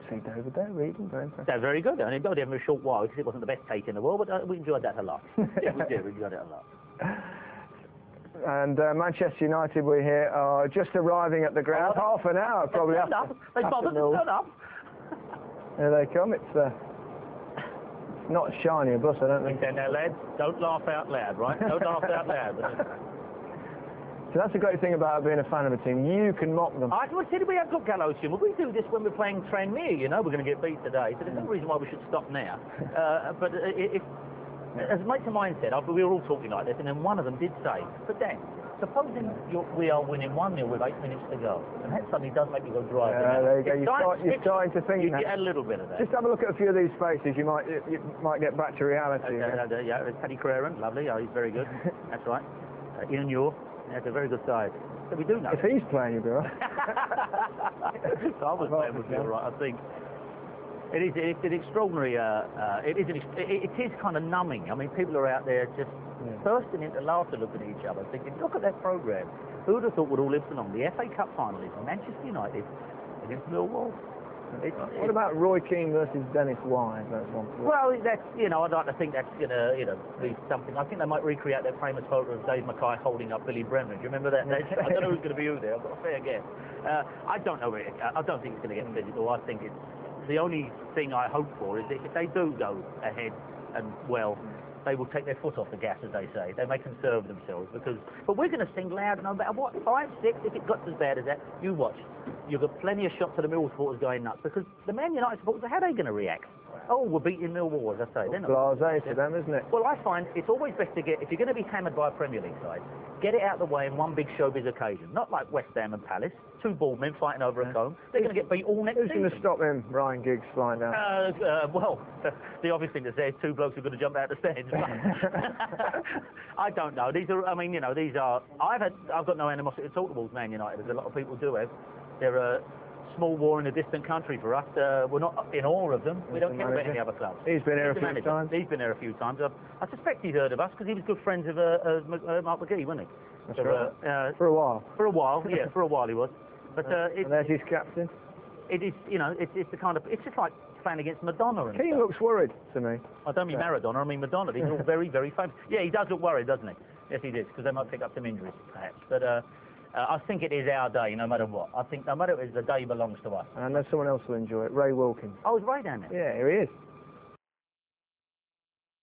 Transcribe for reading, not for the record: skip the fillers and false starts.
see David there reading, very impressive. They're very good. I mean, only a short while because it wasn't the best cake in the world, but we enjoyed that a lot. Yeah, we did. We enjoyed it a lot. And Manchester United, we're here, are just arriving at the ground. Half an hour, probably. Turn up. They bothered to turn up. Here they come. It's not shiny a bus, I don't think. Now, lads, don't laugh out loud, right? Don't laugh out loud. So that's the great thing about being a fan of a team. You can mock them. I said we have got gallows humour. We do this when we're playing Tranmere, you know. We're going to get beat today, so there's no reason why we should stop now. But as mates of mine said, we were all talking like this, and then one of them did say, but Dan, supposing we are winning 1-0 with 8 minutes to go, and that suddenly does make you go drive. There you go. You're starting to think you get a little bit of that. Just have a look at a few of these faces. You might get back to reality. Yeah, Paddy Crerand, lovely. Oh, he's very good. That's right. Ian Ure, that's a very good side. So we do know. If he's playing, you'll be right. I was playing with you, right? I think. It's an extraordinary. It is kind of numbing. I mean, people are out there just bursting into laughter, looking at each other, thinking, "Look at that programme. Who would have thought would all live along? The FA Cup final is Manchester United against Millwall." What about Roy Keane versus Dennis Wise? That's one. Well, that's I'd like to think that's gonna be something. I think they might recreate that famous photo of Dave Mackay holding up Billy Brennan. Do you remember that? I don't know who's going to be who there. I've got a fair guess. I don't know. I don't think it's going to get physical. I think it's. The only thing I hope for is that if they do go ahead and they will take their foot off the gas, as they say. They may conserve themselves but we're going to sing loud no matter what. 5, 6, if it got as bad as that, you watch. You've got plenty of shots of the Millwall supporters going nuts because the Man United supporters, how are they going to react? Oh, we're beating Millwall, as I say. They're not blasé to them, isn't it? Well, I find it's always best to if you're going to be hammered by a Premier League side, get it out of the way in one big showbiz occasion. Not like West Ham and Palace, 2 baldmen fighting over a comb. They're going to get beat all next season. Who's going to stop him, Ryan Giggs, flying down? Well, the obvious thing to say is 2 blokes who are going to jump out of the stands. I don't know. These are, these are. I've got no animosity at all towards Man United, as a lot of people do have. They're a small war in a distant country for us. We're not in awe of them. We don't care about any other clubs. He's been here a few times. He's been there a few times. I suspect he's heard of us because he was good friends of Mark McGee, wasn't he? That's right. For a while. For a while, yeah. For a while he was. But and there's his captain. It is, it's the kind of. It's just like playing against Madonna. Keane looks worried to me. I don't mean Maradona. I mean Madonna. These are all very, very famous. Yeah, he does look worried, doesn't he? Yes, he does, because they might pick up some injuries, perhaps. But I think it is our day, no matter what. I think no matter what, the day belongs to us. And there's someone else who'll enjoy it. Ray Wilkins. Oh, is Ray down there? Yeah, here he is.